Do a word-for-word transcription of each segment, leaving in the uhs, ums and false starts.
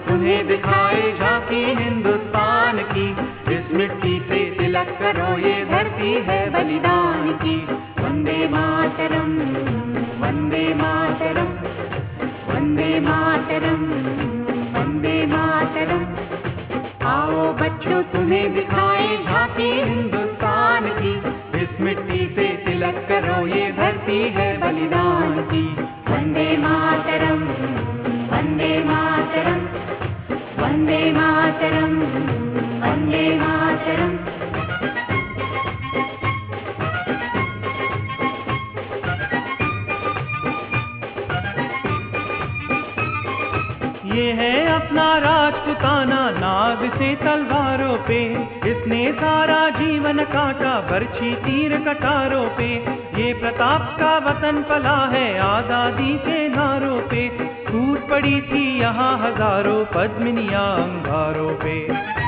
तुम्हें दिखाए झांकी हिंदुस्तान की। इस मिट्टी से तिलक करो ये धरती है बलिदान की। वंदे मातरम, वंदे मातरम, वंदे मातरम, वंदे मातरम। आओ बच्चों तुम्हें दिखाए झांकी हिंदुस्तान की। इस मिट्टी से तिलक करो ये धरती है बलिदान की। वंदे मातरम, वंदे मातरम, वंदे मातरम, वंदे मातरम। ये है अपना राजपुताना नाग से तलवारों पे। इसने सारा जीवन काटा बरछी तीर कटारों पे। ये प्रताप का वतन पला है आजादी के नारों पे। टूट पड़ी थी यहाँ हजारों पद्मिनियां अंगारों पे।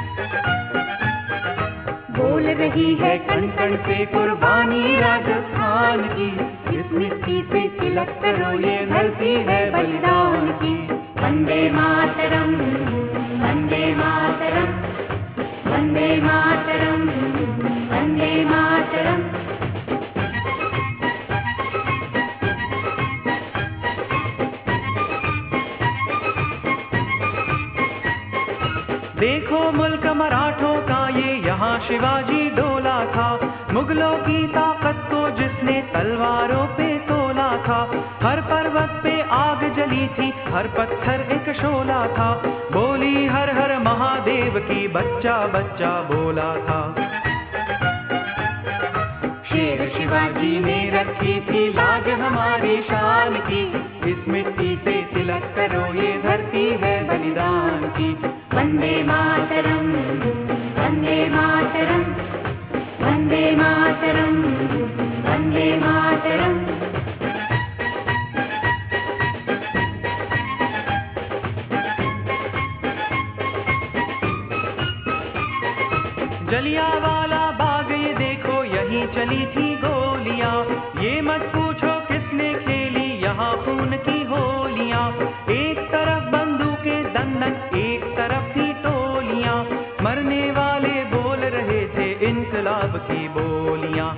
बोल रही है कण कण से कुर्बानी राजस्थान की। इस मिट्टी से तिलक करो ये धरती है बलिदान की। वंदे मातरम, वंदे मातरम, वंदे मातरम, वंदे मातरम। देखो मुल्क मराठों का ये यहाँ शिवाजी डोला था। मुगलों की ताकत को जिसने तलवारों पे तोला था। हर पर्वत पे आग जली थी, हर पत्थर एक शोला था। बोली हर हर महादेव की बच्चा बच्चा बोला था। शेर शिवाजी ने रखी थी लाज हमारी शान की। इस मिट्टी से तिलक करो ये धरती है बलिदान की। वंदे मातरम, वंदे मातरम, वंदे मातरम, वंदे मातरम। जलियांवाला बाग ये देखो यहीं चली थी गोलियां। ये मत पूछो किसने खेली यहाँ खून की होलियां। एक तरफ बंदूकें दंडक, एक तरफ थी टोलियां। मरने वाले बोल रहे थे इनकलाब की बोलियां।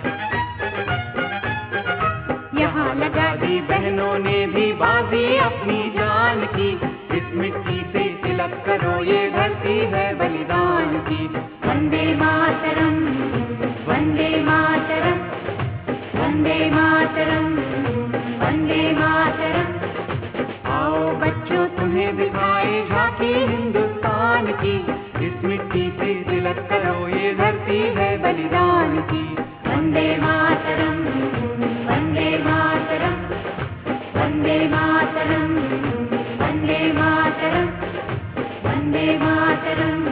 यहाँ लगा दी बहनों ने भी बाजी अपनी जान की। इस मिट्टी से तिलक करो ये धरती है बलिदान की। वंदे मातरम, वंदे मातरम, वंदे मातरम, वंदे मातरम। आओ बच्चों तुम्हें दिखाए झांकी हिंदुस्तान की। इस मिट्टी से तिलक करो ये धरती है बलिदान की। वंदे मातरम, वंदे मातरम, वंदे मातरम, वंदे मातरम, वंदे मातरम।